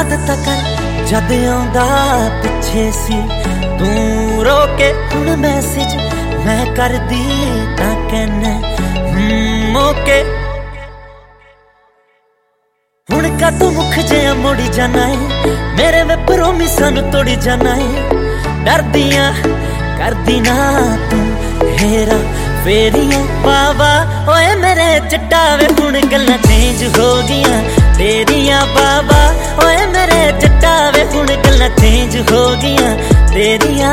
याद तक जद आंदा पिछे सी तू रोके हुण मैसेज मैं कर दी तां कहना ओके हुण का तू मुख जिहा मुड़ी जाना है मेरे में प्रोमिसां नूं तोड़ी जाना है डरदियां करदी ना तू हेरा फेरियां बाबा ओए मेरे चिट्टा वे हुण गल्लां चेंज हो गियां तेरियां बाबा ओए मेरे चिट्टा वे हुण गल्लां चेंज हो गियां तेरियां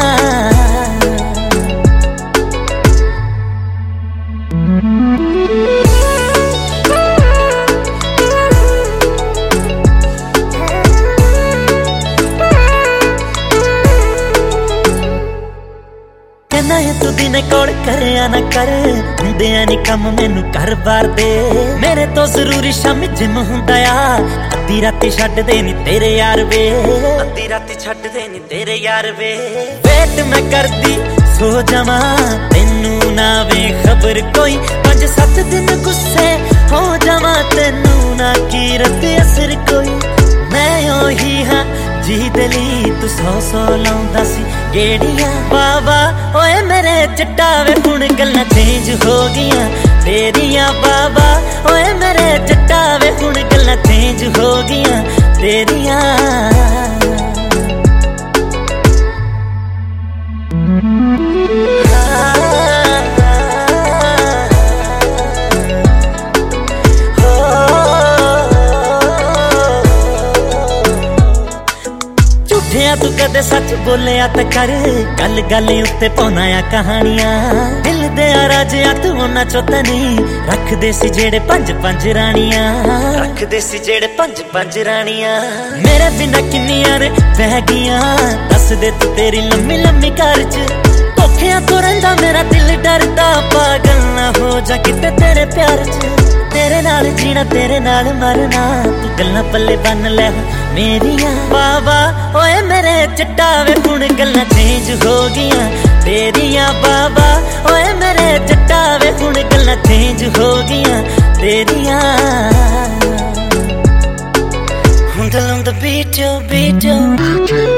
कहना है तू दिन कोल करया ना कर हुंदियां नी कम मैनू कर बार दे मेरे तो जरूरी शामी जिम हुंदा आ अद्धी राती छड्ड दे नी तेरे यार वे अद्धी राती छड्ड दे नी तेरे यार वे वेट मैं करदी सो जावां तेनू ना वे खबर कोई 5-7 दिन गुस्से हो जावां तेनू ना कीरत असर कोई मैं ओही हां जी दली तू 100 लाउंदा सी गेड़ियां बाबा ओए मेरे चिट्टा वे हुण गल्लां चेंज हो गियां तेरियां बाबा ओए मेरे चिट्टा वे हुण गल्लां चेंज हो गियां तेरियां तू कदे सच बोलिया ते कर गल गल उत्ते पाउना आ कहानियां दिल दे राजिया तू उन्हां चों तां नहीं रखदे सी जेड़े 5-5 रानियां रखदे सी जेड़े 5-5 रानियां मेरे बिना किन्नियां रे बह गियां दस दे तू तेरी लम्मी लम्मी घर च धोखियां तो रहिंदा मेरा दिल डरदा पागल ना हो जा किते तेरे प्यार च तेरे नाल जीना तेरे नाल मरना तू गल्लां पल्ले बन लै मेरियां बाबा ओए मेरे चिट्टा वे हुण गल्लां चेंज हो गियां तेरियां बाबा ओए मेरे चिट्टा वे हुण गल्लां चेंज हो गियां तेरियां हुण गल्लां दा beat you